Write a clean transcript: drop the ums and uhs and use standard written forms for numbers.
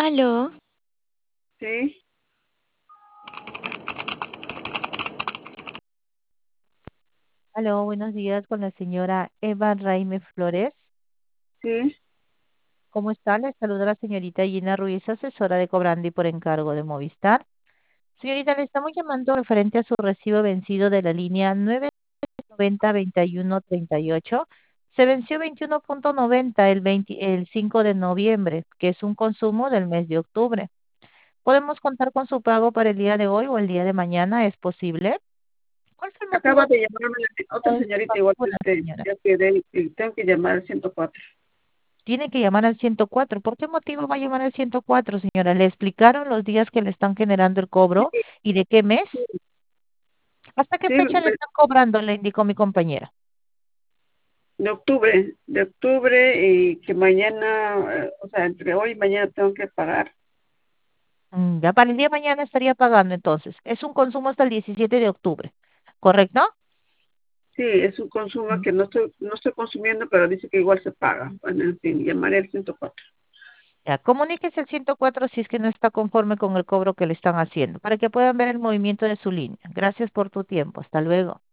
Aló, Sí, Aló, buenos días con la señora Eva Raime Flores. sí, ¿Cómo está? Le saluda la señorita Gina Ruiz, asesora de cobrando y por encargo de Movistar. Señorita, le estamos llamando referente a su recibo vencido de la línea 990-2138. Se venció 21.90 el 5 de noviembre, que es un consumo del mes de octubre. ¿Podemos contar con su pago para el día de hoy o el día de mañana? ¿Es posible? ¿Cuál fue el motivo acaba de llamarme otra de su señorita igual que factura, usted. señora? Ya quedé y tengo que llamar al 104. Tiene que llamar al 104. ¿Por qué motivo va a llamar al 104, señora? ¿Le explicaron los días que le están generando el cobro Sí, y de qué mes? ¿Hasta qué sí, fecha le están cobrando? Le indicó mi compañera. de octubre y que mañana, o sea, entre hoy y mañana tengo que pagar. Ya para el día de mañana estaría pagando entonces. Es un consumo hasta el 17 de octubre, ¿correcto? Sí, es un consumo que no estoy consumiendo, pero dice que igual se paga. Bueno, en fin, llamaré al 104. Ya, comuníquese al 104 si es que no está conforme con el cobro que le están haciendo, para que puedan ver el movimiento de su línea. Gracias por tu tiempo. Hasta luego.